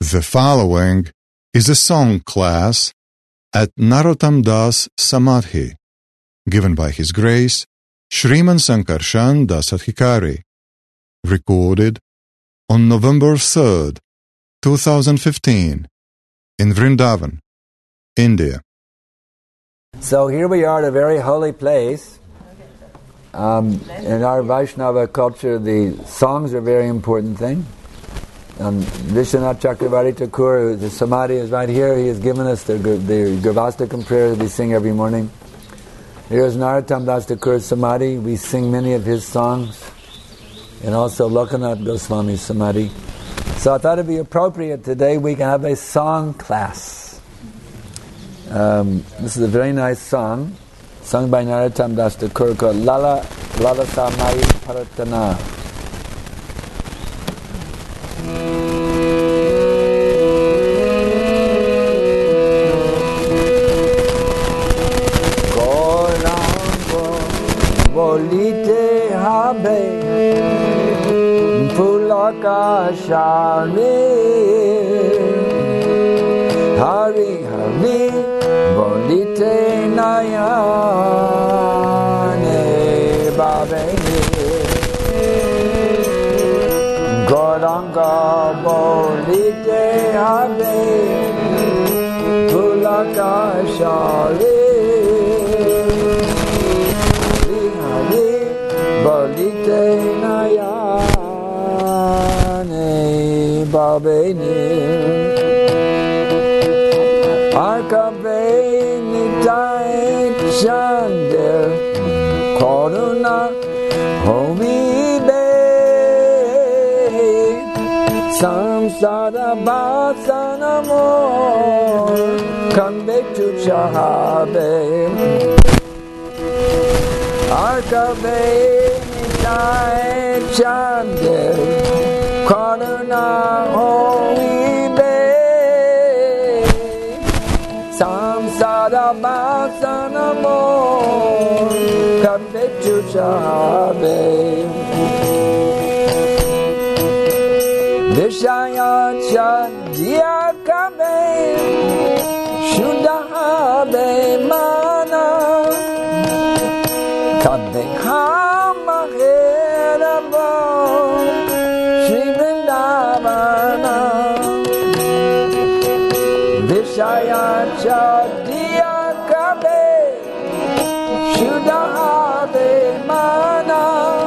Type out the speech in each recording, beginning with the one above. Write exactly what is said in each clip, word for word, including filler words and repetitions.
The following is a song class at Narottam Das Samadhi, given by His Grace Shriman Sankarshan Das Adhikari, recorded on November third, two thousand fifteen, in Vrindavan, India. So here we are at a very holy place. Um, in our Vaishnava culture, the songs are a very important thing. Um, Vishwanath Chakravarti Thakur, the Samadhi is right here. He has given us the, the Gurvastakam prayer that we sing every morning. Here's Narottam Das Thakur's Samadhi. We sing many of his songs, and also Lokanath Goswami's Samadhi. So I thought it'd be appropriate today we can have a song class. Um, this is a very nice song, sung by Narottam Das Thakur, called Lala Lala Samai Paratana. Bolite habe pulaka shari hari hari bolite nayane babe goranga bolite habe pulaka shari Balite nayane babene Arkaveni tai chander Koruna homi be Samsara basanamo Kambetu chahabe Arkaveni Jai Chande Karuna Hoibe Samsara Basanamo Kapetu Chabe Vishaya Chadya Kabe Shudahabe Mana Kabe Hama Herabo Shri Vrindavana Vishaya Chadiya Kabe Shudahave Mana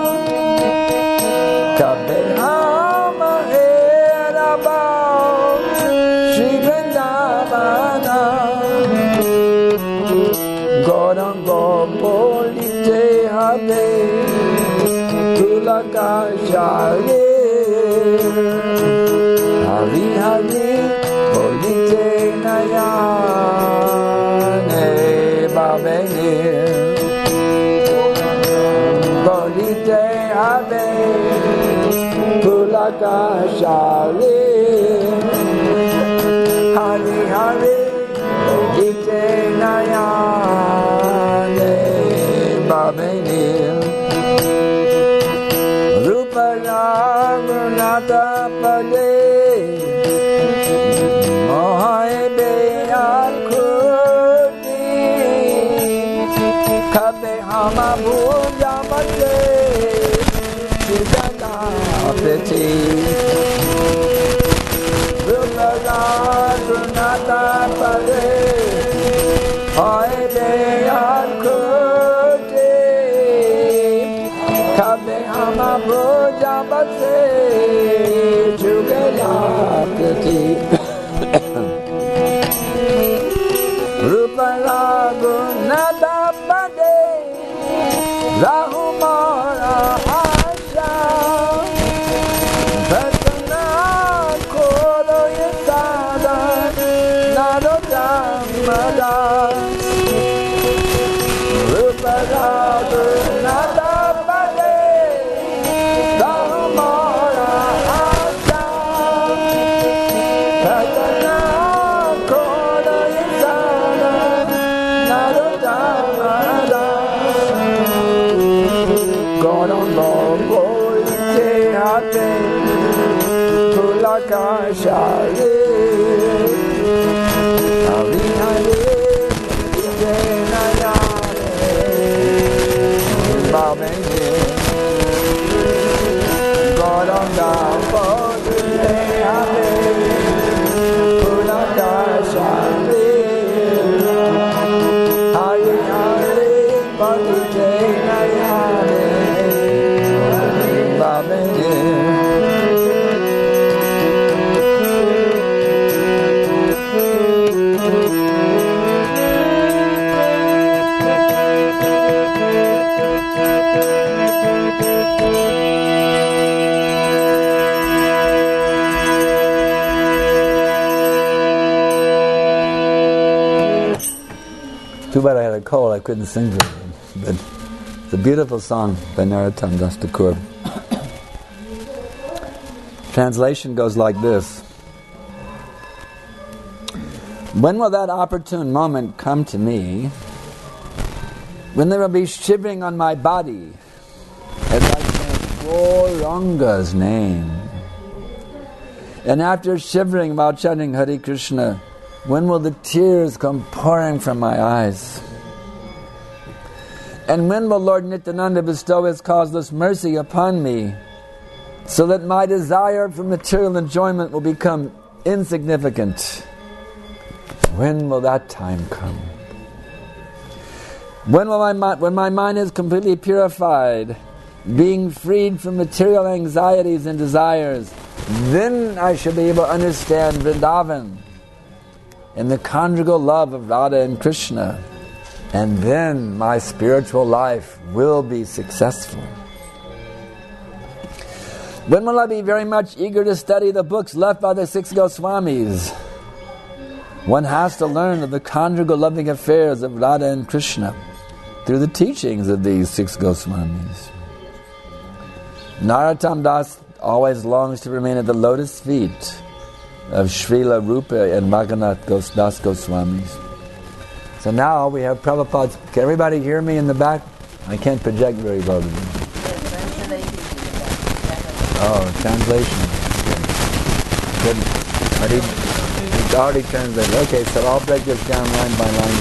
Kabe Hama Herabo Shri Vrindavana Gorango Bolite Habe Tulaka Shari Hari Hari Bolite Nayane Babene Bolite Habe Tulaka Shari Hari Hari Bolite Nayane Babene Rupa Raghunatha Pade Mohai Beyakuti Kabe Hama Bhujamate Siddhanapati Rupa Raghunatha Pade Mohai Beyakuti Kabe Hama Bhujamate Siddhanapati Rupa Raghunatha Pade Rahumara Asha Bhakta Prakashale Hari Hari Bhavenge Gauranga Bodhile Hare Prakashale Hari Hari Bodhile Hare Bhavenge Too bad I had a cold, I couldn't sing for it. But it's a beautiful song by Narottam Das Thakur. Translation goes like this. When will that opportune moment come to me, when there will be shivering on my body as I chant Gauranga's name? And after shivering while chanting Hare Krishna, when will the tears come pouring from my eyes? And when will Lord Nityananda bestow His causeless mercy upon me, so that my desire for material enjoyment will become insignificant? When will that time come? When will my mind, when my mind is completely purified, being freed from material anxieties and desires, then I shall be able to understand Vrindavan and the conjugal love of Radha and Krishna, and then my spiritual life will be successful. When will I be very much eager to study the books left by the six Goswamis? One has to learn of the conjugal loving affairs of Radha and Krishna through the teachings of these six Goswamis. Narottam Das always longs to remain at the lotus feet of Srila Rupa and Bhagavath Das Goswamis. So now we have Prabhupada's... Can everybody hear me in the back? I can't project very well today. Oh, translation. Good. But he, he's already translated. Okay, so I'll break this down line by line.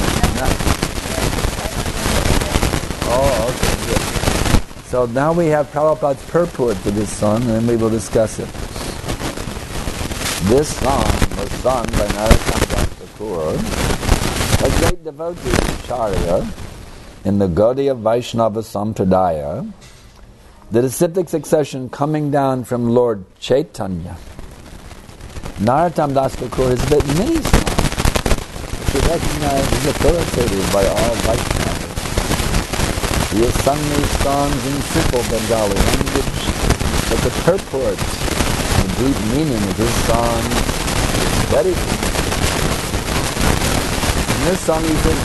Oh, okay, good. So now we have Prabhupada's purport to this song, and then we will discuss it. This song was sung by Narottam Das Thakur, a great devotee of Acharya in the Gaudiya Vaishnava Sampradaya, the disciplic succession coming down from Lord Chaitanya. Narottam Das Thakur has written many songs which are recognized as authoritative by all Vaishnavas. He has sung these songs in simple Bengali language, but the purport, the deep meaning of his song is very deep. In this song he says,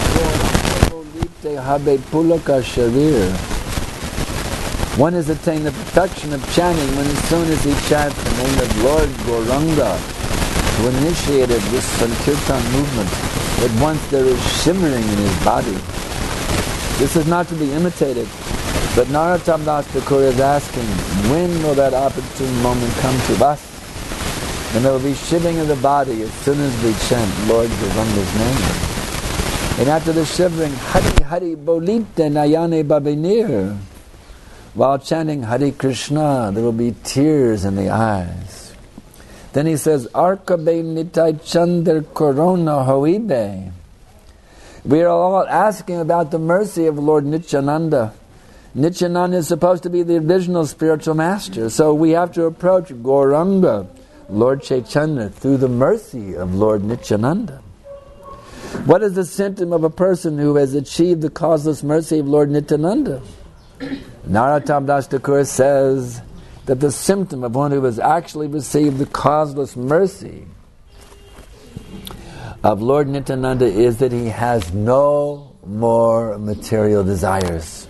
one has attained the perfection of chanting when as soon as he chants the name of Lord Gauranga, who initiated this Sankirtan movement, at once there is shivering in his body. This is not to be imitated, but Narottam Das Thakur is asking, when will that opportune moment come to us? And there will be shivering in the body as soon as we chant Lord Gauranga's name. And after the shivering, Hari Hari Bolite Nayane Babinir. While chanting Hare Krishna, there will be tears in the eyes. Then he says, Arkabe Nitai Chandar Corona Hoibe. We are all asking about the mercy of Lord Nityananda. Nityananda is supposed to be the original spiritual master, so we have to approach Gauranga, Lord Chaitanya, through the mercy of Lord Nityananda. What is the symptom of a person who has achieved the causeless mercy of Lord Nityananda? Narottam Das Thakur says that the symptom of one who has actually received the causeless mercy of Lord Nityananda is that he has no more material desires.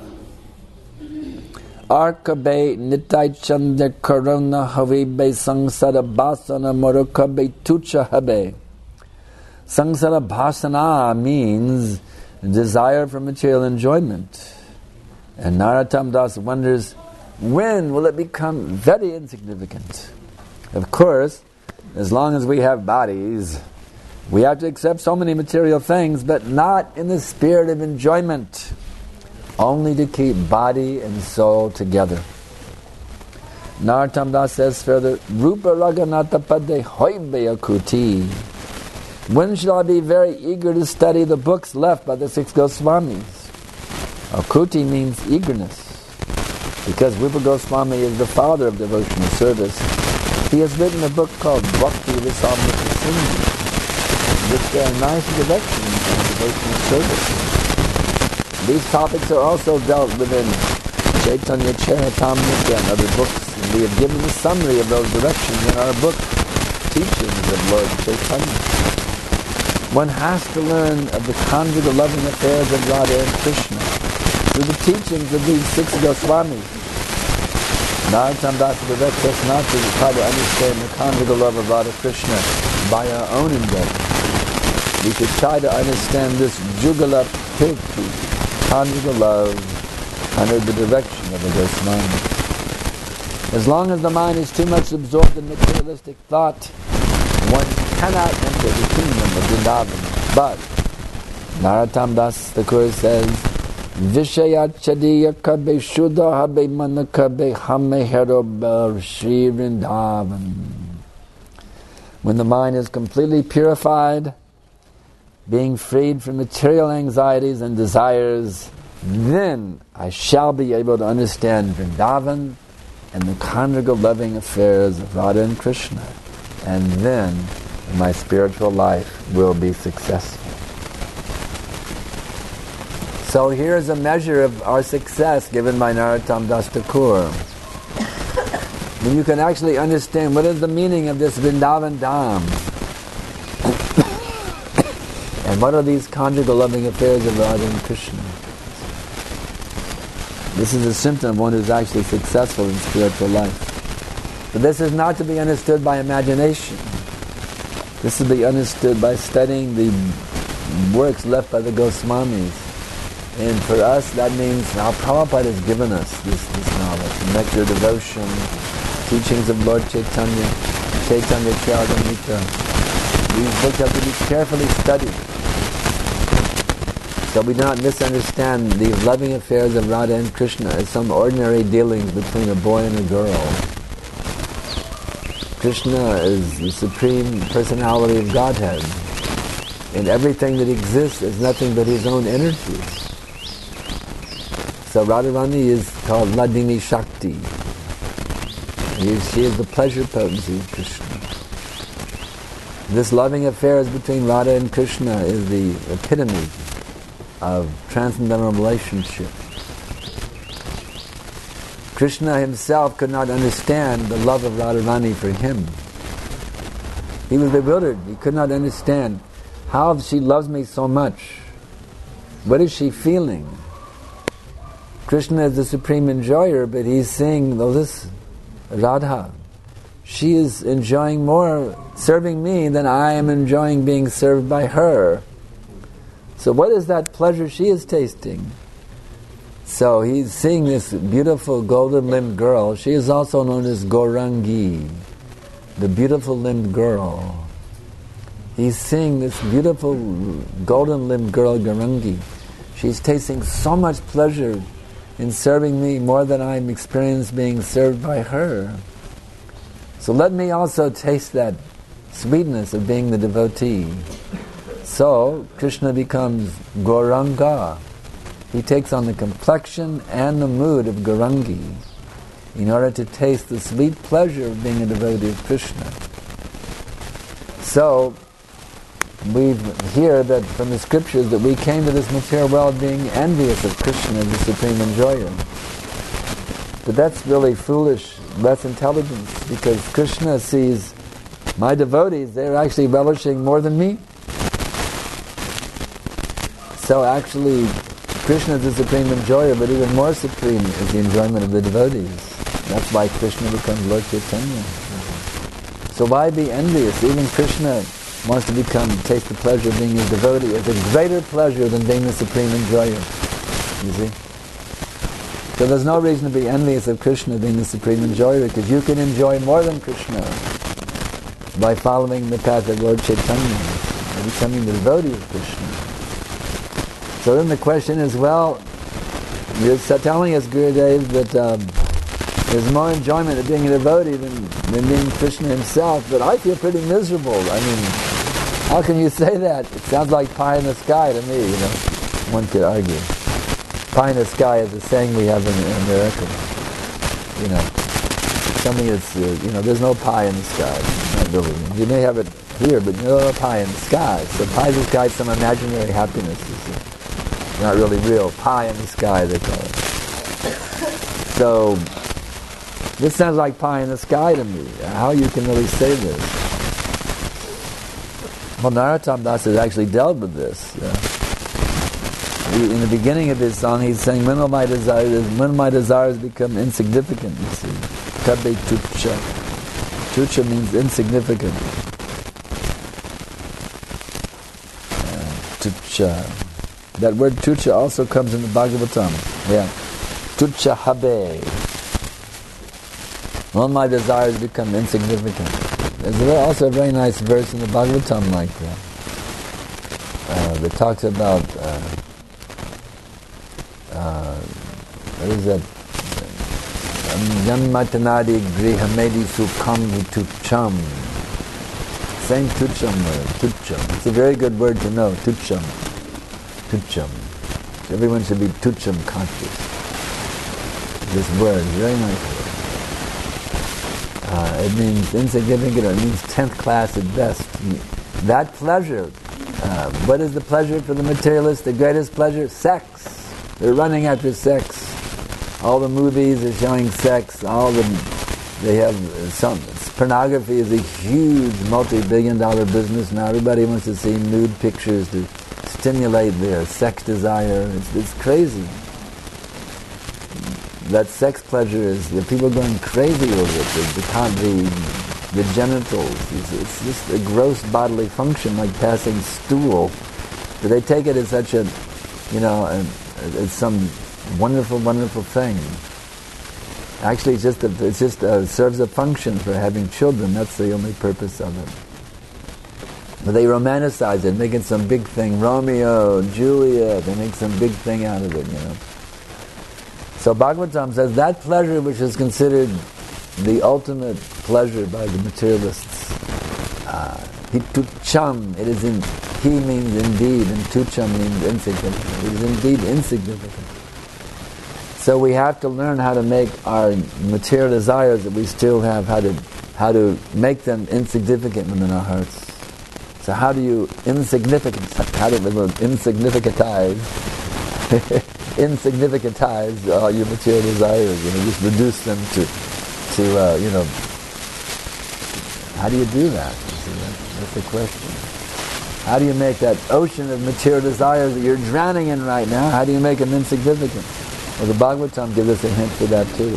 Arkabe nitai chanda karuna havibe sangsara bhasana morukabe tucha habe. Sangsara bhasana means desire for material enjoyment. And Narottam Das wonders, when will it become very insignificant? Of course, as long as we have bodies, we have to accept so many material things, but not in the spirit of enjoyment, only to keep body and soul together. Narottam Das says further, Rupa Raghunatha Pade Hoibeya Kuti. When shall I be very eager to study the books left by the six Goswamis? Akuti means eagerness, because Rupa Goswami is the father of devotional service. He has written a book called Bhakti Rasamrita Sindhu, which there are nice directions on devotional service. These topics are also dealt with in Chaitanya Charitamrita and other books, and we have given a summary of those directions in our book, Teachings of Lord Chaitanya. One has to learn of the conjugal loving affairs of Radha and Krishna through the teachings of these six Goswamis. Narottam Das directs us not to try to understand the conjugal love of Radha Krishna by our own endeavor. We should try to understand this Jugala Priti, conjugal love, under the direction of the Goswamis. As long as the mind is too much absorbed in materialistic thought, one cannot enter the kingdom of Vrindavan. But Narottam Das Thakur says, Vishayachadiya kabe shuddha habe manakabe hame herobar Shri Vrindavan. When the mind is completely purified, being freed from material anxieties and desires, then I shall be able to understand Vrindavan and the conjugal loving affairs of Radha and Krishna. And then my spiritual life will be successful. So here's a measure of our success given by Narottam Das Thakur. When you can actually understand what is the meaning of this Vrindavan Dham, and what are these conjugal loving affairs of Radha and Krishna. This is a symptom of one who's actually successful in spiritual life. But this is not to be understood by imagination. This is to be understood by studying the works left by the Goswamis. And for us, that means now Prabhupada has given us this, this knowledge. Nectar Devotion, teachings of Lord Chaitanya, Chaitanya Charitamrita. These books have to be carefully studied, so we do not misunderstand these loving affairs of Radha and Krishna as some ordinary dealings between a boy and a girl. Krishna is the supreme personality of Godhead, and everything that exists is nothing but his own energy. So Radharani is called Ladini Shakti. He is, she is the pleasure potency of Krishna. This loving affairs between Radha and Krishna is the epitome of transcendental relationship. Krishna himself could not understand the love of Radharani for him. He was bewildered. He could not understand how she loves me so much. What is she feeling? Krishna is the supreme enjoyer, but he's saying, well, this Radha, she is enjoying more serving me than I am enjoying being served by her. So what is that pleasure she is tasting? So he's seeing this beautiful golden-limbed girl. She is also known as Gaurangi, the beautiful-limbed girl. He's seeing this beautiful golden-limbed girl, Gaurangi. She's tasting so much pleasure in serving me more than I'm experiencing being served by her. So let me also taste that sweetness of being the devotee. So Krishna becomes Gauranga. He takes on the complexion and the mood of Gaurangi in order to taste the sweet pleasure of being a devotee of Krishna. So we hear that from the scriptures that we came to this material world being envious of Krishna, the supreme enjoyer. But that's really foolish, less intelligence, because Krishna sees my devotees, they're actually relishing more than me. So actually, Krishna is the supreme enjoyer, but even more supreme is the enjoyment of the devotees. That's why Krishna becomes Lord Chaitanya. So why be envious? Even Krishna wants to become, taste the pleasure of being his devotee as a greater pleasure than being the supreme enjoyer. You see? So there's no reason to be envious of Krishna being the supreme enjoyer, because you can enjoy more than Krishna. by following the path of Lord Chaitanya, by becoming the devotee of Krishna. So then the question is, well, you're telling us, Gurudev, that um, there's more enjoyment of being a devotee than, than being Krishna himself, but I feel pretty miserable. I mean, how can you say that? It sounds like pie in the sky to me, you know. One could argue. Pie in the sky is a saying we have in, in America. You know, something that's, uh, you know, there's no pie in the sky. Not really. You may have it here, but no pie in the sky. So pie in the sky is some imaginary happiness. It's not really real. Pie in the sky, they call it. So, this sounds like pie in the sky to me. How you can really say this? Well, Narottam Das has actually dealt with this. Yeah. In the beginning of his song, he's saying, when will my desires, when will my desires become insignificant, you see. Kabe tucha. Tucha means insignificant. Uh, tucha. That word tucha also comes in the Bhagavatam. Yeah. Tucha habe. When will my desires become insignificant. There's also a very nice verse in the Bhagavatam like that. Uh, that talks about uh, Uh, what is that? Yanmatanadi grihamedi sukham tucham. Same tucham word, tucham. It's a very good word to know, tucham. Tucham. Everyone should be tucham conscious. This word, very nice word. Uh, it means insignificant, or it means tenth class at best. That pleasure, uh, what is the pleasure for the materialist? The greatest pleasure? Sex. They're running after sex. All the movies are showing sex. All the they have some pornography is a huge multi-billion dollar business now. Everybody wants to see nude pictures to stimulate their sex desire. It's, it's crazy. That sex pleasure is the people are going crazy over it. The the, the, the genitals. It's, it's just a gross bodily function like passing stool. But they take it as such a, you know. A, It's some wonderful, wonderful thing. Actually, it's just a, it's just a, serves a function for having children. That's the only purpose of it. But they romanticize it, make it some big thing. Romeo, Juliet, they make some big thing out of it, you know. So Bhagavatam says that pleasure which is considered the ultimate pleasure by the materialists, uh, hitucham, it is in he means indeed, and tucham means insignificant. It is indeed insignificant. So we have to learn how to make our material desires that we still have, how to how to make them insignificant within our hearts. So how do you insignificant? How do you insignificantize? insignificantize all your material desires? You know, just reduce them to to uh, you know. How do you do that? You see, that? That's the question. How do you make that ocean of material desires that you're drowning in right now, how do you make them insignificant? Well, the Bhagavatam gives us a hint for that too.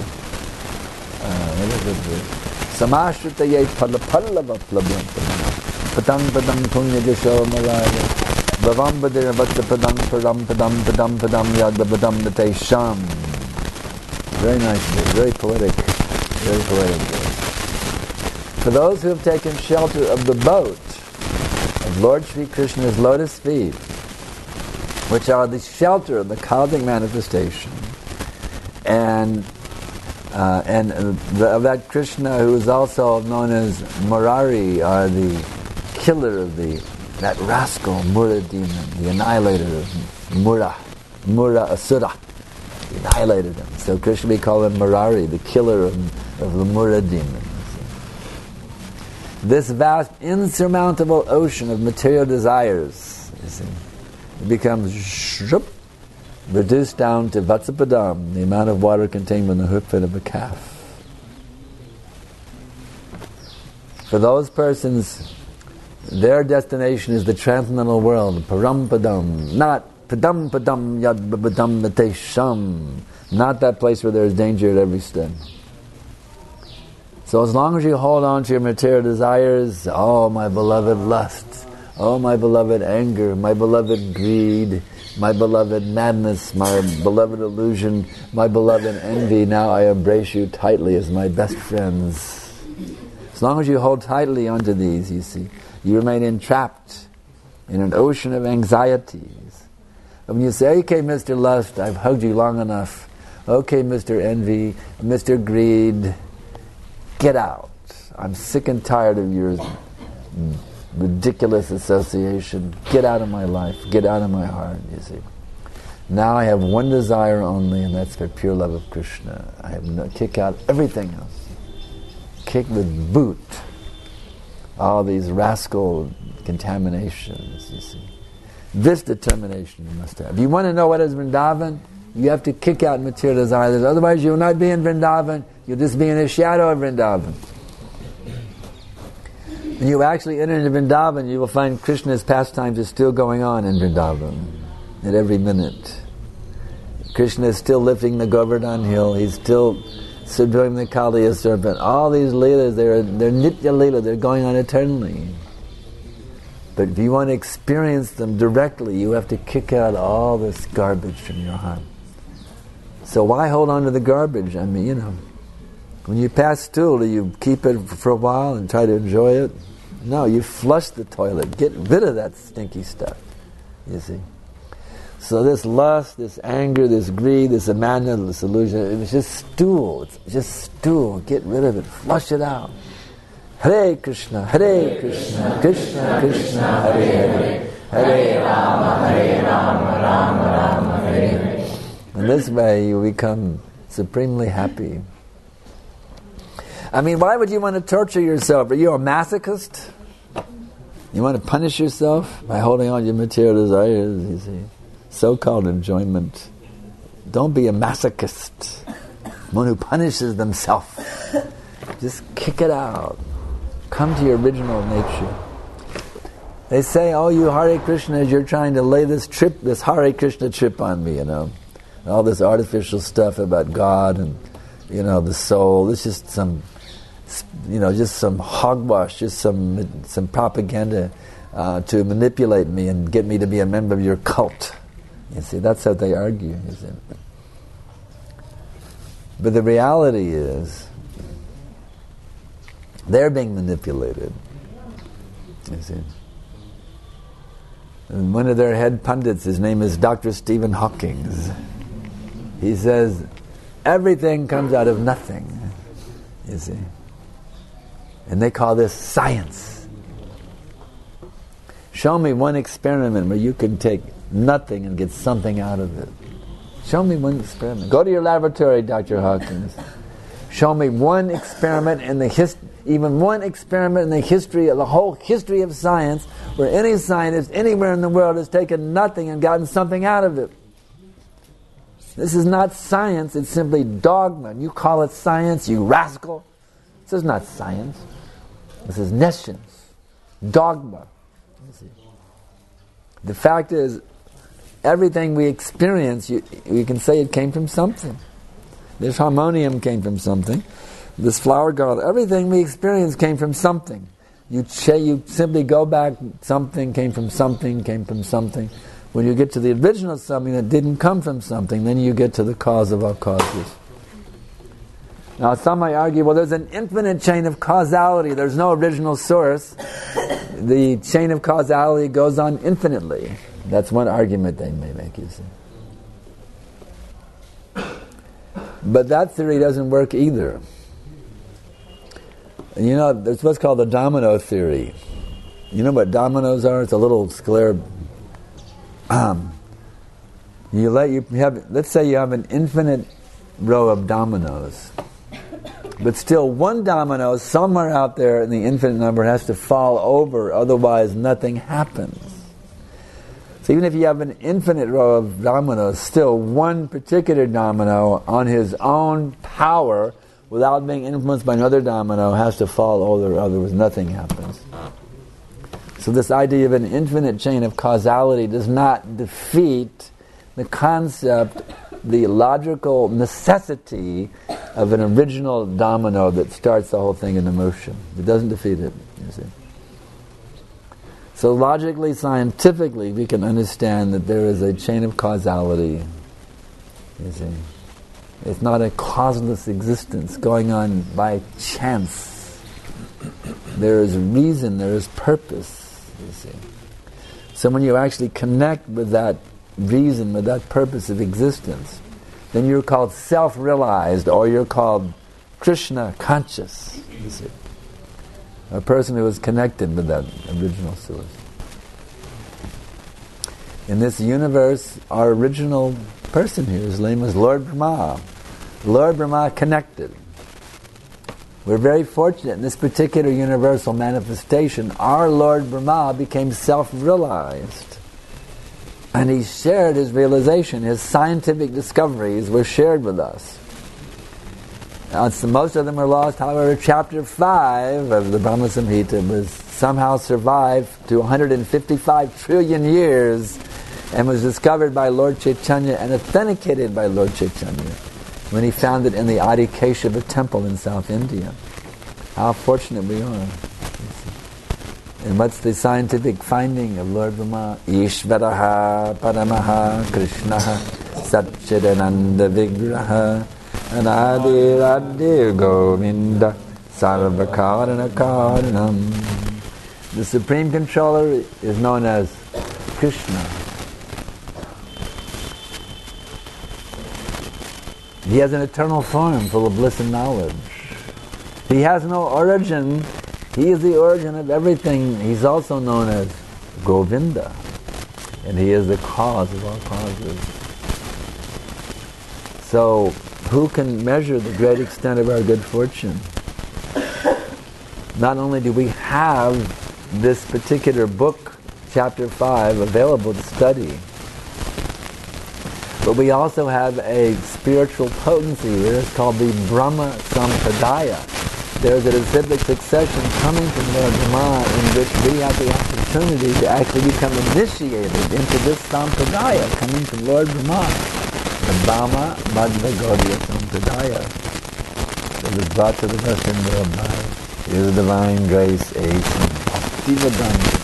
Samashritayay palapallava plabhyam padam padam punya jasho malaya bhavam badira bhatta padam padam padam padam padam yadda padam nate sham. Very nice, very poetic, very poetic. For those who have taken shelter of the boat of Lord Sri Krishna's lotus feet, which are the shelter of the cosmic manifestation, and uh, and uh, the, of that Krishna who is also known as Murari, or the killer of the that rascal Mura demon, the annihilator of Mura, Mura Asura, he annihilated him. So Krishna, we call him Murari, the killer of, of the Mura demon. This vast, insurmountable ocean of material desires, you see, it becomes shrup, reduced down to vatsapadam, the amount of water contained in the hoof fit of a calf. For those persons, their destination is the transcendental world, parampadam, not padam padam yad padam natesham, not that place where there is danger at every step. So as long as you hold on to your material desires, oh my beloved lust, oh my beloved anger, my beloved greed, my beloved madness, my beloved illusion, my beloved envy, now I embrace you tightly as my best friends. As long as you hold tightly onto these, you see, you remain entrapped in an ocean of anxieties. When you say, okay, Mister Lust, I've hugged you long enough. Okay, Mister Envy, Mister Greed, get out. I'm sick and tired of your ridiculous association. Get out of my life. Get out of my heart, you see. Now I have one desire only, and that's for pure love of Krishna. I have no, kick out everything else. Kick with boot all these rascal contaminations, you see. This determination you must have. If you want to know what is Vrindavan, you have to kick out material desires. Otherwise you will not be in Vrindavan. You'll just be in a shadow of Vrindavan. When you actually enter into Vrindavan, you will find Krishna's pastimes are still going on in Vrindavan at every minute. Krishna is still lifting the Govardhan hill. He's still subduing the Kaliya serpent. All these leelas, they're, they're nitya leela, they're going on eternally. But if you want to experience them directly, you have to kick out all this garbage from your heart. So why hold on to the garbage? I mean, you know, when you pass stool, do you keep it for a while and try to enjoy it? No, you flush the toilet. Get rid of that stinky stuff, you see. So this lust, this anger, this greed, this abandon, this illusion, it's just stool. It's just stool. Get rid of it. Flush it out. Hare Krishna, Hare Krishna, Krishna Krishna, Hare Hare, Hare Rama, Hare Rama, Rama Rama, Hare Hare. In this way you become supremely happy. I mean, why would you want to torture yourself? Are you a masochist? You want to punish yourself by holding on to your material desires, you see. So-called enjoyment. Don't be a masochist. One who punishes themselves. Just kick it out. Come to your original nature. They say, oh, you Hare Krishnas, you're trying to lay this trip, this Hare Krishna trip on me, you know. All this artificial stuff about God and, you know, the soul. It's just some, you know, just some hogwash, just some some propaganda uh, to manipulate me and get me to be a member of your cult. You see, that's how they argue, you see. But the reality is, they're being manipulated, you see. And one of their head pundits, his name is Doctor Stephen Hawking, he says, everything comes out of nothing, you see. And they call this science. Show me one experiment where you can take nothing and get something out of it. Show me one experiment. Go to your laboratory, Doctor Hawkins. Show me one experiment in the hist- even one experiment in the history of the whole history of science where any scientist anywhere in the world has taken nothing and gotten something out of it. This is not science, it's simply dogma. You call it science, you rascal. This is not science. This is nescience, dogma. The fact is, everything we experience, you, you can say it came from something. This harmonium came from something. This flower garland, everything we experience came from something. You ch- you simply go back, something came from something, came from something. When you get to the original something that didn't come from something, then you get to the cause of all causes. Now some might argue, well, there's an infinite chain of causality. There's no original source. The chain of causality goes on infinitely. That's one argument they may make, you see. But that theory doesn't work either. You know, there's what's called the domino theory. You know what dominoes are? It's a little square. Um, you let you have. Let's say you have an infinite row of dominoes, but still one domino somewhere out there in the infinite number has to fall over, otherwise nothing happens. So even if you have an infinite row of dominoes, still one particular domino on his own power, without being influenced by another domino, has to fall over, otherwise nothing happens. So this idea of an infinite chain of causality does not defeat the concept, the logical necessity of an original domino that starts the whole thing into motion. It doesn't defeat it, you see. So logically, scientifically, we can understand that there is a chain of causality, you see. It's not a causeless existence going on by chance. There is reason, there is purpose, you see. So when you actually connect with that reason, with that purpose of existence, then you're called self-realized, or you're called Krishna conscious, you see. A person who is connected with that original source. In this universe, our original person here, his name is Lord Brahma. Lord Brahma connected. We're very fortunate in this particular universal manifestation. Our Lord Brahma became self-realized. And he shared his realization. His scientific discoveries were shared with us. Now, it's, most of them are lost. However, chapter five of the Brahma Samhita was somehow survived to one hundred fifty-five trillion years and was discovered by Lord Chaitanya and authenticated by Lord Chaitanya when he found it in the Adi Keshava temple in South India. How fortunate we are. And what's the scientific finding of Lord Brahma? Ishvaraha Paramaha Krishnaha Satchidananda Vigraha Anadi Radhi Govinda Sarvakarana Karanam. The Supreme Controller is known as Krishna. He has an eternal form full of bliss and knowledge. He has no origin. He is the origin of everything. He's also known as Govinda. And he is the cause of all causes. So, who can measure the great extent of our good fortune? Not only do we have this particular book, chapter five, available to study, but we also have a spiritual potency here. It's called the Brahma Sampradaya. There's a disciplic succession coming from Lord Brahma in which we have the opportunity to actually become initiated into this Sampradaya coming from Lord Brahma. The Brahma Madhva Gaudiya Sampradaya. It was brought to the Western world by His Divine Grace, Ace and Bhaktivedanta.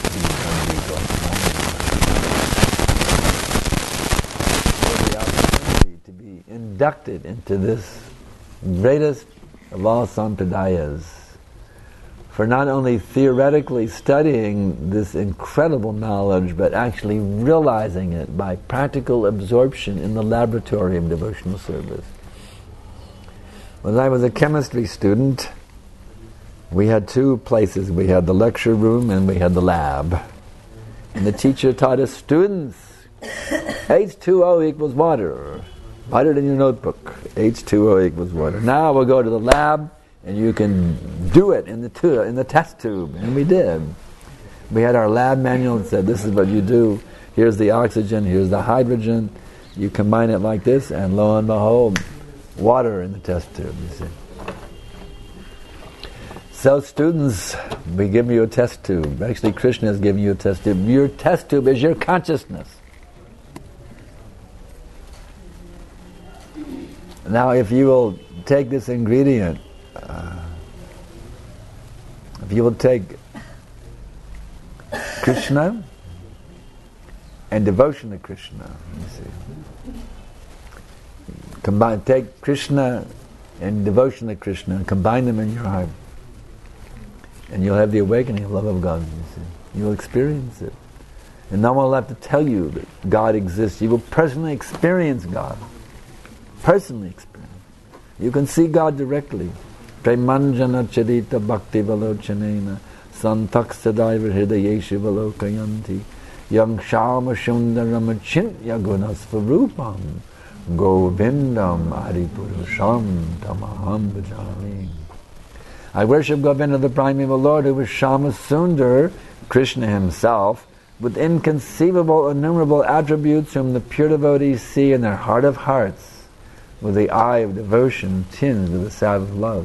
Inducted into this greatest of all sampradayas, for not only theoretically studying this incredible knowledge, but actually realizing it by practical absorption in the laboratory of devotional service. When I was a chemistry student, we had two places. We had the lecture room and we had the lab. And the teacher taught us, students, H two O equals water. Write it in your notebook. H two O equals water. Now we'll go to the lab, and you can do it in the tu- in the test tube. And we did. We had our lab manual that said, this is what you do. Here's the oxygen, here's the hydrogen. You combine it like this, and lo and behold, water in the test tube, you see. So students, we give you a test tube. Actually, Krishna is giving you a test tube. Your test tube is your consciousness. Now, if you will take this ingredient, uh, if you will take Krishna and devotion to Krishna, you see, combine, take Krishna and devotion to Krishna and combine them in your heart, and you'll have the awakening of love of God. You see, you'll experience it, and no one will have to tell you that God exists. You will personally experience God. Personally experience. You can see God directly. Premanjana charita bhakti valochanena santak sadaiva hridayeshu valokayanti yang shama shundaram chintya gunasvarupam govindam adipurusham tamaham bhajami. I worship Govinda, the primeval Lord, who was Shama Sundar, Krishna himself, with inconceivable, innumerable attributes whom the pure devotees see in their heart of hearts, with the eye of devotion tinged with the salve of love.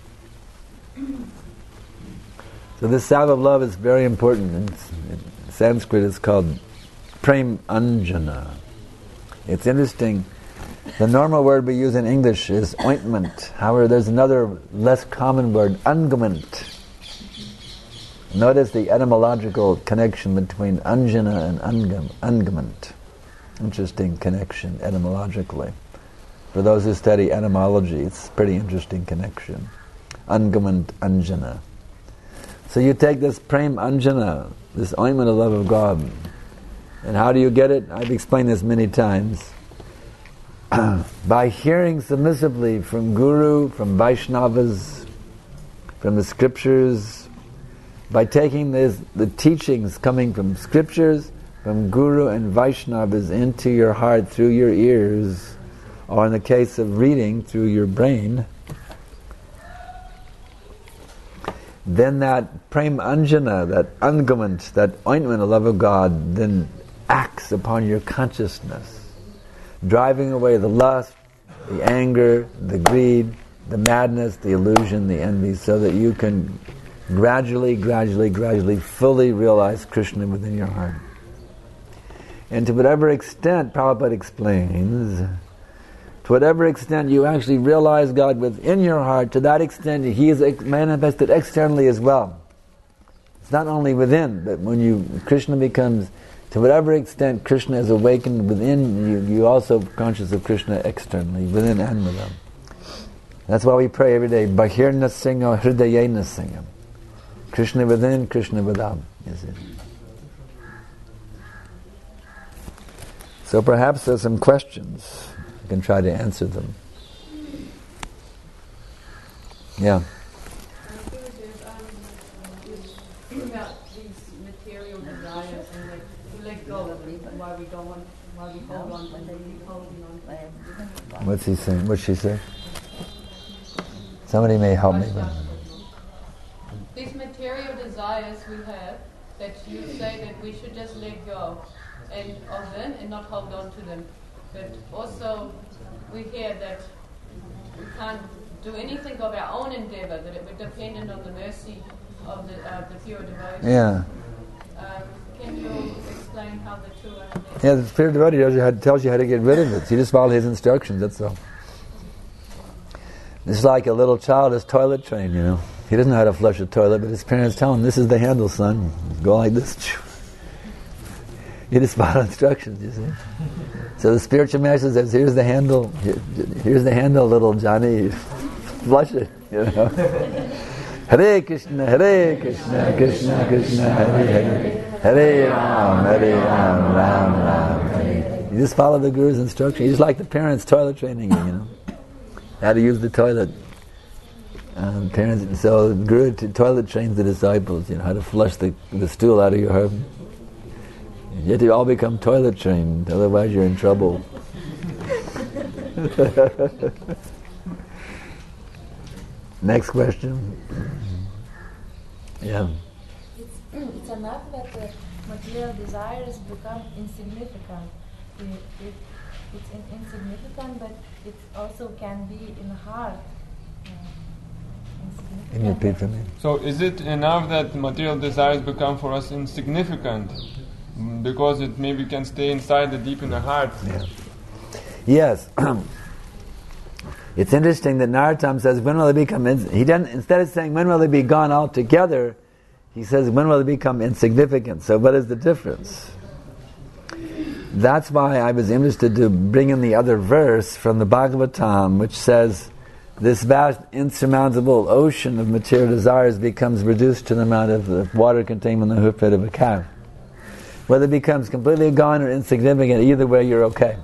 So this salve of love is very important. In, in Sanskrit it's called Prem Anjana. It's interesting. The normal word we use in English is ointment. However, there's another less common word, unguent. Notice the etymological connection between anjana and ungum, unguent. Interesting connection etymologically. For those who study etymology, it's a pretty interesting connection. Unguent, anjana. So you take this Prem Anjana, this ointment of love of God. And how do you get it? I've explained this many times. By hearing submissively from Guru, from Vaishnavas, from the scriptures, by taking this, the teachings coming from scriptures, from Guru and Vaishnavas into your heart through your ears, or in the case of reading, through your brain, then that Prem Anjana, that ungament, that ointment of love of God, then acts upon your consciousness, driving away the lust, the anger, the greed, the madness, the illusion, the envy, so that you can gradually, gradually, gradually fully realize Krishna within your heart. And to whatever extent, Prabhupada explains, to whatever extent you actually realize God within your heart, to that extent He is manifested externally as well. It's not only within, but when you Krishna becomes, to whatever extent Krishna is awakened within you, you also conscious of Krishna externally, within and without. That's why we pray every day, Bahirna Singha Hridayena Singha. Krishna within, Krishna without. Is it? So perhaps there's some questions. I can try to answer them. Yeah. About these material desires and like to let go of them, why we don't want, why we hold on to them, keep holding on to them. What's he saying? What's she say? Somebody may help me. These material desires we have, that you say that we should just let go and of them and not hold on to them. But also we hear that we can't do anything of our own endeavor, that we're dependent on the mercy of the, uh, the pure devotee. Yeah. Um, can you explain how the two are connected? Yeah, the pure devotee tells you, how, tells you how to get rid of it. You just follow his instructions, that's all. It's like a little child is toilet trained, you know. He doesn't know how to flush a toilet, but his parents tell him, this is the handle, son. Go like this. You just follow instructions, you see. So the spiritual master says, here's the handle, here, here's the handle, little Johnny. Flush it, you know. Hare Krishna, Hare Krishna, Krishna Krishna, Hare Hare, Hare Ram, Hare Ram, Ram Ram, Hare. You just follow the Guru's instructions. You just like the parents toilet training you, you know. How to use the toilet. Um, parents, so the Guru t- toilet trains the disciples, you know, how to flush the, the stool out of your heart. You have to all become toilet trained, otherwise you're in trouble. Next question. Yeah. It's, it's enough that the material desires become insignificant. It, it, it's in, insignificant, but it also can be in the heart. Uh, Can you repeat for me? So is it enough that material desires become for us insignificant? Because it maybe can stay inside the deep in the heart. Yeah. Yes. It's interesting that Narottam says, when will they become, ins-? he doesn't, instead of saying, when will they be gone altogether, he says, when will they become insignificant? So what is the difference? That's why I was interested to bring in the other verse from the Bhagavatam, which says, this vast insurmountable ocean of material desires becomes reduced to the amount of the water contained in the hoof pit of a cow. Whether it becomes completely gone or insignificant, either way you're okay.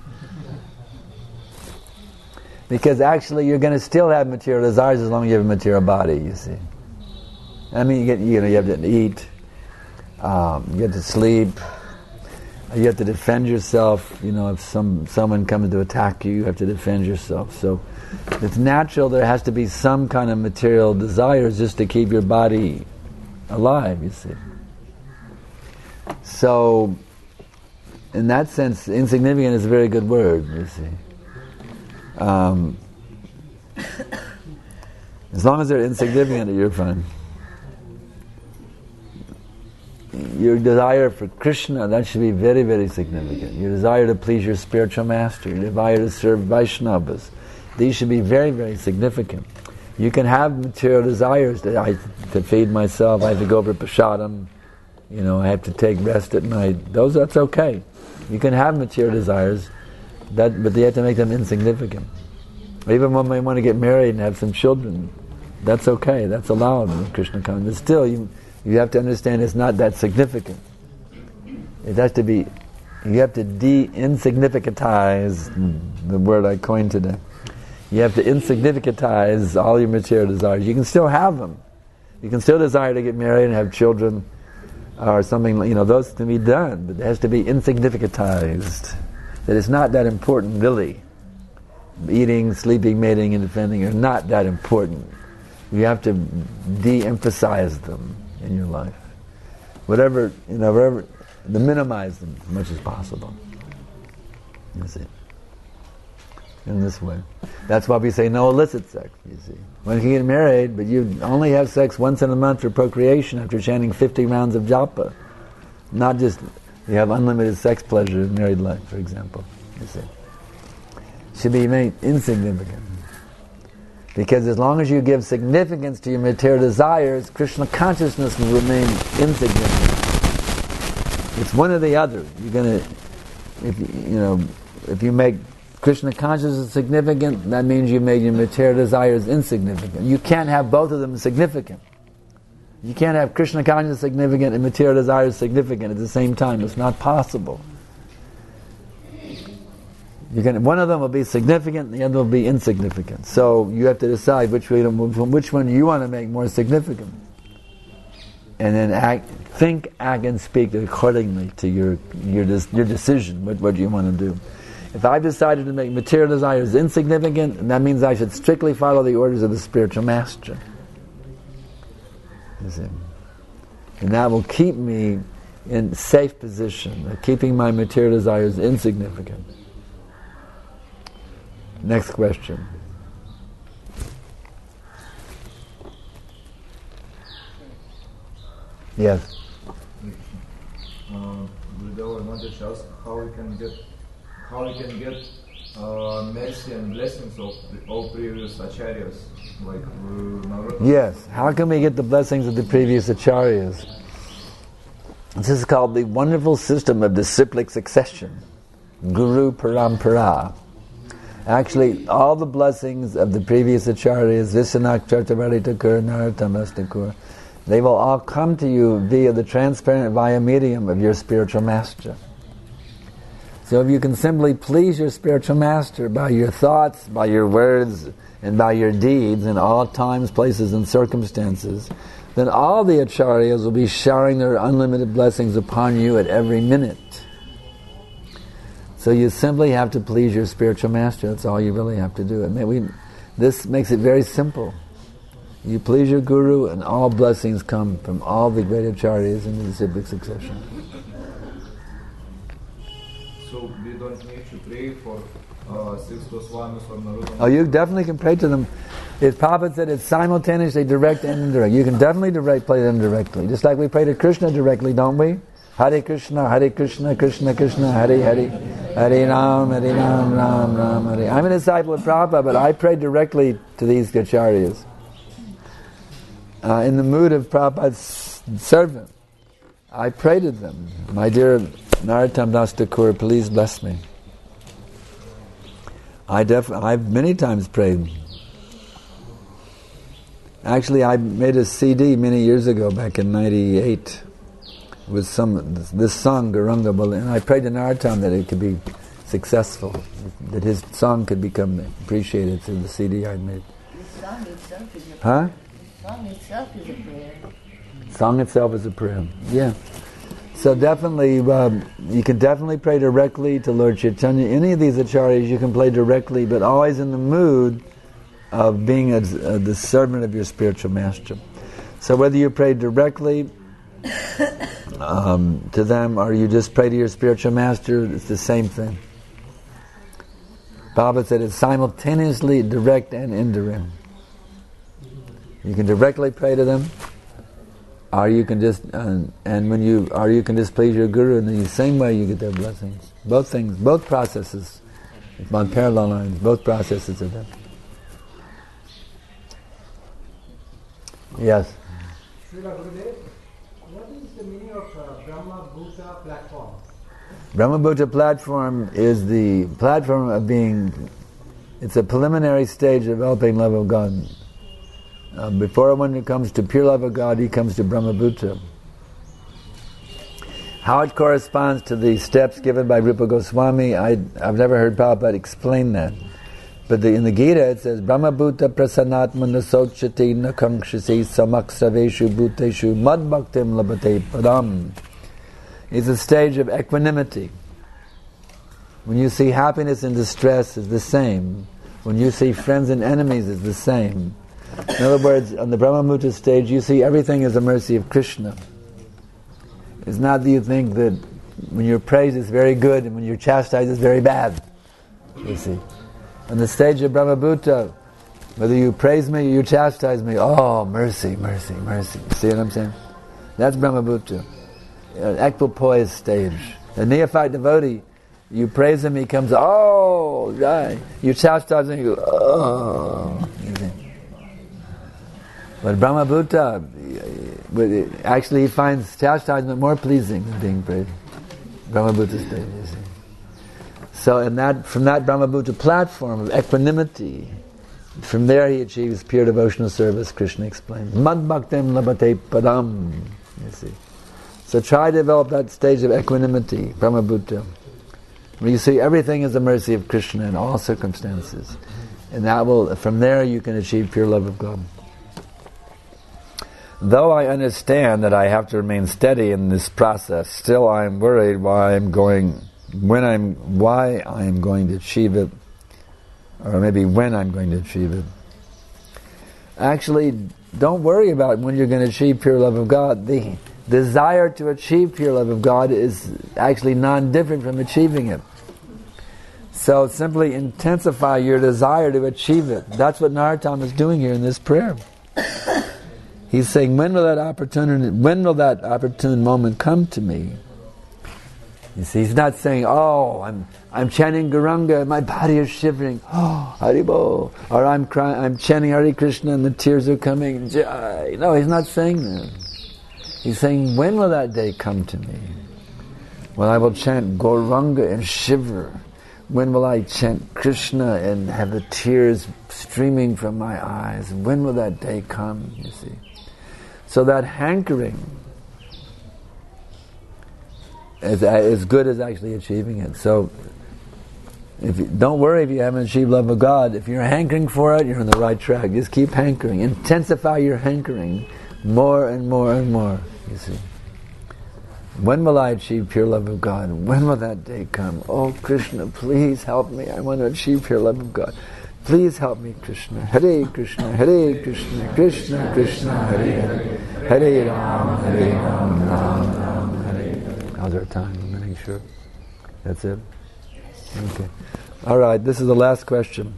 Because actually you're going to still have material desires as long as you have a material body, you see. I mean, you, get, you know, you have to eat, um, you have to sleep, you have to defend yourself. You know, if some someone comes to attack you, you have to defend yourself. So it's natural there has to be some kind of material desires just to keep your body alive, you see. So, in that sense, insignificant is a very good word, you see. Um, as long as they're insignificant, you're fine. Your desire for Krishna, that should be very, very significant. Your desire to please your spiritual master, your desire to serve Vaishnavas, these should be very, very significant. You can have material desires that I to feed myself, I have to go for prasadam, you know, I have to take rest at night. Those, that's okay. You can have material desires, that, but you have to make them insignificant. Or even one may want to get married and have some children. That's okay. That's allowed in Krishna consciousness. Still, you you have to understand it's not that significant. It has to be. You have to de-insignificantize, the word I coined today. You have to insignificantize all your material desires. You can still have them. You can still desire to get married and have children, or something. You know, those can be done, but it has to be insignificantized. That it's not that important, really. Eating, sleeping, mating, and defending are not that important. You have to de-emphasize them in your life. Whatever, you know, whatever, to minimize them as much as possible. You see. In this way. That's why we say no illicit sex, you see. One can get married, but you only have sex once in a month for procreation after chanting fifty rounds of japa. Not just, you have unlimited sex pleasure in married life, for example. You see. Should be made insignificant. Because as long as you give significance to your material desires, Krishna consciousness will remain insignificant. It's one or the other. You're gonna, if you, you know, if you make Krishna consciousness significant, that means you made your material desires insignificant. You can't have both of them significant. You can't have Krishna consciousness significant and material desires significant at the same time. It's not possible. You're gonna, one of them will be significant, and the other will be insignificant. So you have to decide which way to move from which one you want to make more significant, and then act, think, act, and speak accordingly to your your your decision. What what you want to do. If I've decided to make material desires insignificant, that means I should strictly follow the orders of the spiritual master. You see? And that will keep me in safe position, of keeping my material desires insignificant. Next question. Yes. Uh, Gurudev, I wanted to ask how we can get, how we can get uh, mercy and blessings of all previous acharyas, like uh, Narottam. Yes. How can we get the blessings of the previous acharyas? This is called the wonderful system of disciplic succession, Guru Parampara. Actually, all the blessings of the previous acharyas, Vishwanath Chakravarti Thakur, Narottam Das Thakur, they will all come to you via the transparent via medium of your spiritual master. So if you can simply please your spiritual master by your thoughts, by your words, and by your deeds in all times, places, and circumstances, then all the acharyas will be showering their unlimited blessings upon you at every minute. So you simply have to please your spiritual master. That's all you really have to do. It may, we, this makes it very simple. You please your guru, and all blessings come from all the great acharyas in the disciplic succession. So we don't need to pray for uh, six Goswamis or Narottam? Oh, you definitely can pray to them. It's Prabhupada said it's simultaneously direct and indirect. You can definitely direct, pray them directly. Just like we pray to Krishna directly, don't we? Hare Krishna, Hare Krishna, Krishna Krishna, Hare Hare, Hare Ram, Hare Ram, Ram Ram, Hare. I'm a disciple of Prabhupada, but I pray directly to these acharyas. Uh, in the mood of Prabhupada's servant, I pray to them. My dear Narottam Das Thakur, please bless me. I def- I've many times prayed. Actually, I made a C D many years ago, back in ninety-eight, with some this song Gauranga Bali, and I prayed to Narottam that it could be successful, that his song could become appreciated through the C D I made. The song itself is a prayer. Huh? The song itself is a prayer. Song itself is a prayer. Yeah. So definitely, um, you can definitely pray directly to Lord Chaitanya. Any of these acharyas you can play directly, but always in the mood of being a, a, the servant of your spiritual master. So whether you pray directly um, to them, or you just pray to your spiritual master, it's the same thing. Prabhupada said it's simultaneously direct and indirect. You can directly pray to them, or you can just uh, and when you or you can just please your guru, and in the same way you get their blessings. Both things, both processes, on parallel lines. Both processes are there. Yes. Srila Gurudev, what is the meaning of uh, Brahma Bhuta platform? Brahma Bhuta platform is the platform of being. It's a preliminary stage of developing love of God. Uh, before one comes to pure love of God, he comes to Brahmabhuta. How it corresponds to the steps given by Rupa Goswami, I, I've never heard Prabhupada explain that. But the, in the Gita it says, Brahmabhuta prasanatma nasochati nakamkshasi samaksaveshu bhuteshu madbhaktim labate padam. It's a stage of equanimity. When you see happiness and distress, it's the same. When you see friends and enemies, it's the same. In other words, on the Brahmabhuta stage, you see everything as a mercy of Krishna. It's not that you think that when you're praised it's very good and when you're chastised it's very bad. You see. On the stage of Brahmabhuta, whether you praise me or you chastise me, oh, mercy, mercy, mercy. See what I'm saying? That's Brahmabhuta. An equipoise stage. A neophyte devotee, you praise him, he comes, oh, right. You chastise him, you go, oh. You see. But Brahmabhuta, actually he finds chastisement more pleasing than being praised. Brahmabhuta stage, you see. So in that, from that Brahmabhuta platform of equanimity, from there he achieves pure devotional service, Krishna explains. Mad bhaktim labate padam, you see. So try to develop that stage of equanimity, Brahmabhuta, where you see everything as a mercy of Krishna in all circumstances. And that will, from there you can achieve pure love of God. Though I understand that I have to remain steady in this process, still I am worried why I'm going, when I'm, why I am going to achieve it, or maybe when I'm going to achieve it. Actually, don't worry about when you're going to achieve pure love of God. The desire to achieve pure love of God is actually non-different from achieving it. So simply intensify your desire to achieve it. That's what Narottam is doing here in this prayer. He's saying, when will that opportunity, when will that opportune moment come to me? You see, he's not saying, oh, I'm I'm chanting Gauranga, my body is shivering, oh, Haribo, or I'm crying, I'm chanting Hare Krishna and the tears are coming. Jai. No, he's not saying that. He's saying, when will that day come to me? When I will chant Gauranga and shiver. When will I chant Krishna and have the tears streaming from my eyes? When will that day come, you see? So that hankering is as good as actually achieving it. So if you, don't worry if you haven't achieved love of God. If you're hankering for it, you're on the right track. Just keep hankering. Intensify your hankering more and more and more, you see. When will I achieve pure love of God? When will that day come? Oh, Krishna, please help me. I want to achieve pure love of God. Please help me, Krishna. Hare Krishna, Hare Krishna, Krishna Krishna, Hare Hare, Hare Ram, Hare Ram, Ram Ram, Hare Hare. How's our time? I'm making sure. That's it? Okay. All right, this is the last question.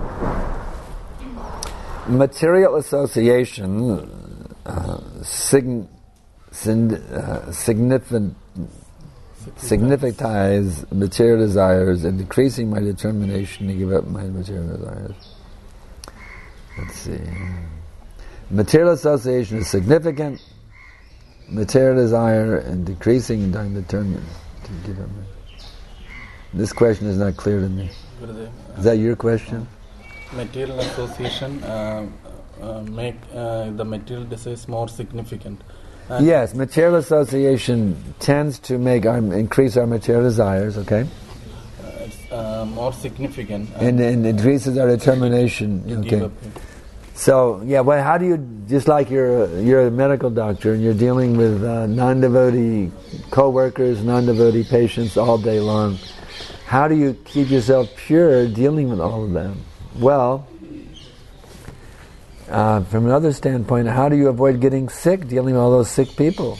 Material association uh, sign, sign, uh, significant significatize material desires and decreasing my determination to give up my material desires. Let's see. Material association is significant, material desire and decreasing and I'm determined to give up my... This question is not clear to me. Is that your question? Material association uh, uh, make uh, the material desires more significant. And yes, material association tends to make our, increase our material desires, okay? Uh, it's uh, more significant. And, and it increases our determination, okay? So, yeah, well, how do you, just like you're, you're a medical doctor and you're dealing with uh, non-devotee co-workers, non-devotee patients all day long, how do you keep yourself pure dealing with all of them? Well, Uh, from another standpoint, how do you avoid getting sick dealing with all those sick people?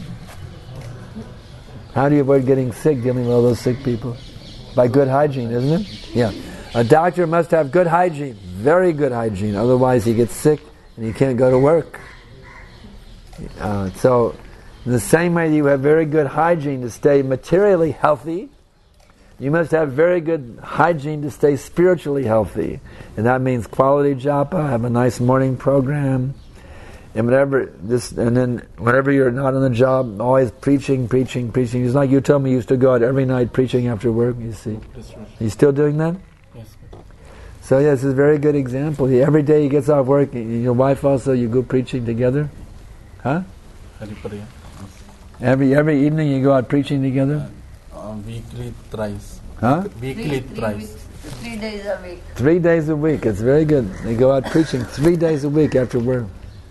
How do you avoid getting sick dealing with all those sick people? By good hygiene, isn't it? Yeah. A doctor must have good hygiene, very good hygiene, otherwise he gets sick and he can't go to work. Uh, so, in the same way you have very good hygiene to stay materially healthy, you must have very good hygiene to stay spiritually healthy. And that means quality japa, have a nice morning program, and whatever this, and then whenever you're not on the job, always preaching, preaching, preaching. It's like you told me you used to go out every night preaching after work, you see. That's right. Are you still doing that? Yes. So yeah, this is a very good example. He, every day he gets off work, your wife also, you go preaching together? Huh? Haripriya. Every every evening you go out preaching together? Uh, weekly thrice. Huh? Weekly Three, three thrice. weeks, three days a week. Three days a week. It's very good. They go out preaching three days a week after work.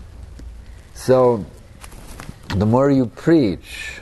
So, the more you preach,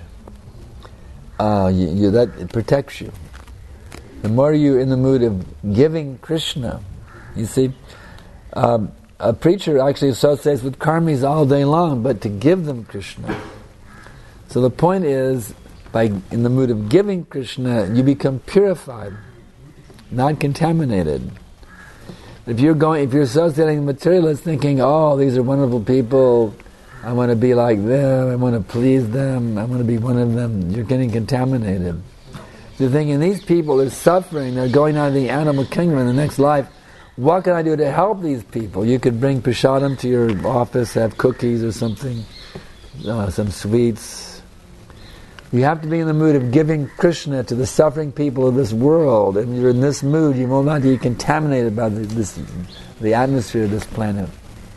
uh, you, you, that it protects you. The more you're in the mood of giving Krishna, you see, um, a preacher actually associates with karmis all day long, but to give them Krishna. So the point is, by in the mood of giving Krishna, you become purified, not contaminated. If you're going, if you're associating with materialists, thinking, "Oh, these are wonderful people, I want to be like them, I want to please them, I want to be one of them," you're getting contaminated. So you're thinking, these people are suffering, they're going out of the animal kingdom in the next life. What can I do to help these people? You could bring prasadam to your office, have cookies or something, uh, some sweets. You have to be in the mood of giving Krishna to the suffering people of this world. And you're in this mood, you will not be contaminated by the, this, the atmosphere of this planet.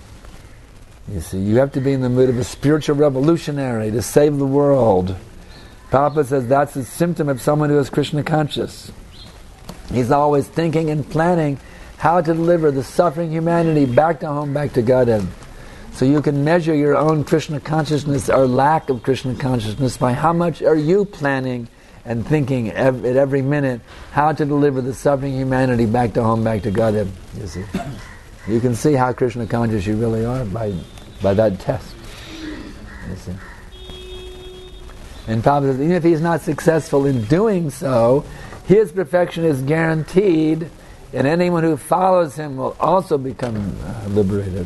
You see, you have to be in the mood of a spiritual revolutionary to save the world. Prabhupada says that's a symptom of someone who is Krishna conscious. He's always thinking and planning how to deliver the suffering humanity back to home, back to Godhead. So you can measure your own Krishna consciousness or lack of Krishna consciousness by how much are you planning and thinking ev- at every minute how to deliver the suffering humanity back to home, back to Godhead. You see, you can see how Krishna conscious you really are by by that test. You see. And Prabhupada says, even if he's not successful in doing so, his perfection is guaranteed, and anyone who follows him will also become uh, liberated.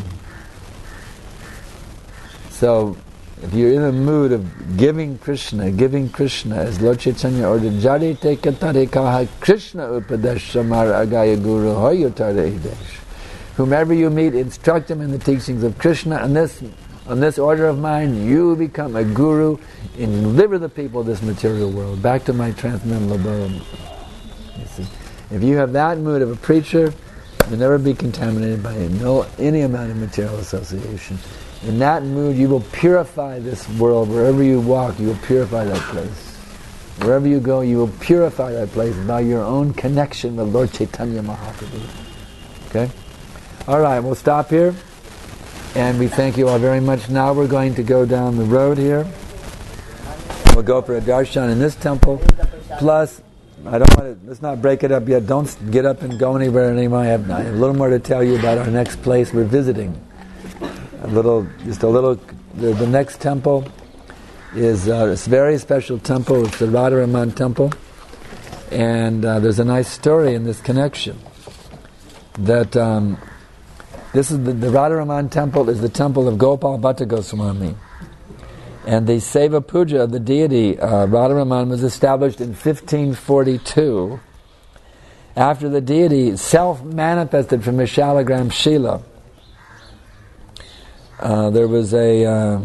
So, if you're in a mood of giving Krishna, giving Krishna, as Lord Chaitanya ordered, Jari te katare kaha Krishna upadesh samar agaya guru hoyotare idesh. Whomever you meet, instruct him in the teachings of Krishna. On this, on this order of mine, you become a guru and deliver the people of this material world back to my transcendental abode. You see, if you have that mood of a preacher, you'll never be contaminated by no any amount of material association. In that mood, you will purify this world. Wherever you walk, you will purify that place. Wherever you go, you will purify that place by your own connection with Lord Chaitanya Mahaprabhu. Okay? All right, we'll stop here. And we thank you all very much. Now we're going to go down the road here. We'll go for a darshan in this temple. Plus, I don't want to, let's not break it up yet. Don't get up and go anywhere anymore. I have, I have a little more to tell you about our next place we're visiting. A little, just a little, the, the next temple is uh, a very special temple. It's the Radharaman temple. And uh, there's a nice story in this connection. That um, this is the, the Radharaman temple is the temple of Gopal Bhatta Goswami. And the Seva Puja of the deity uh, Radharaman was established in fifteen forty-two after the deity self-manifested from Vishalagram Shila. Uh, there was a... Uh,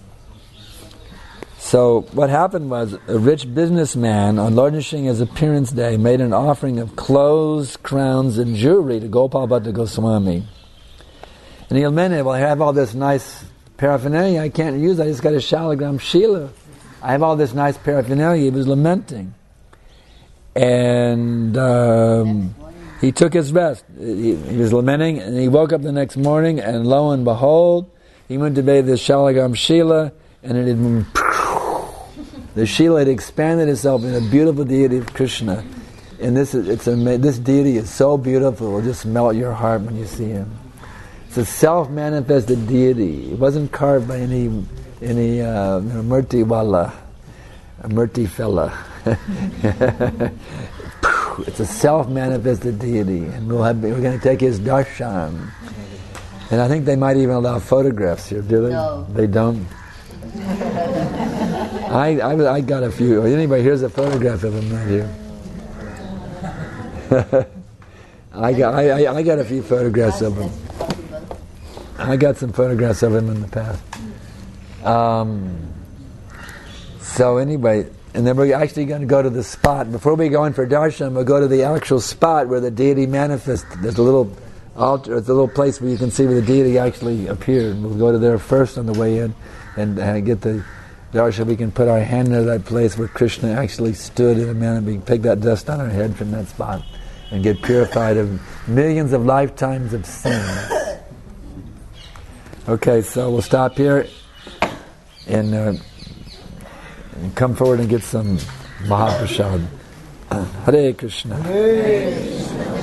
so what happened was a rich businessman on Lord Nrsimha's appearance day made an offering of clothes, crowns, and jewelry to Gopal Bhatta Goswami. And he lamented, well, I have all this nice paraphernalia I can't use, I just got a Shalagram Shila. I have all this nice paraphernalia. He was lamenting. And um, he took his rest. He, he was lamenting, and he woke up the next morning, and lo and behold, he went to bathe this Shalagram Shila, and it had been, the Shila had expanded itself into a beautiful deity of Krishna. And this is, it's a, this deity is so beautiful, it will just melt your heart when you see him. It's a self-manifested deity. It wasn't carved by any any uh, you know, Murti Wala, a Murti fella. It's a self-manifested deity, and we'll have, we're going to take his darshan. And I think they might even allow photographs here, do they? No. They don't. I, I I got a few. Anybody, here's a photograph of him right here. I got I, I I got a few photographs of him. I got some photographs of him in the past. Um, so anyway, And then we're actually going to go to the spot. Before we go in for darshan, we'll go to the actual spot where the deity manifests. There's a little altar, it's a little place where you can see where the deity actually appeared. We'll go to there first on the way in and uh, get the darshan. We can put our hand near that place where Krishna actually stood in a manner. We can pick that dust on our head from that spot and get purified of millions of lifetimes of sin. Okay, so we'll stop here and, uh, and come forward and get some Mahaprasad. Hare Krishna. Hare Krishna.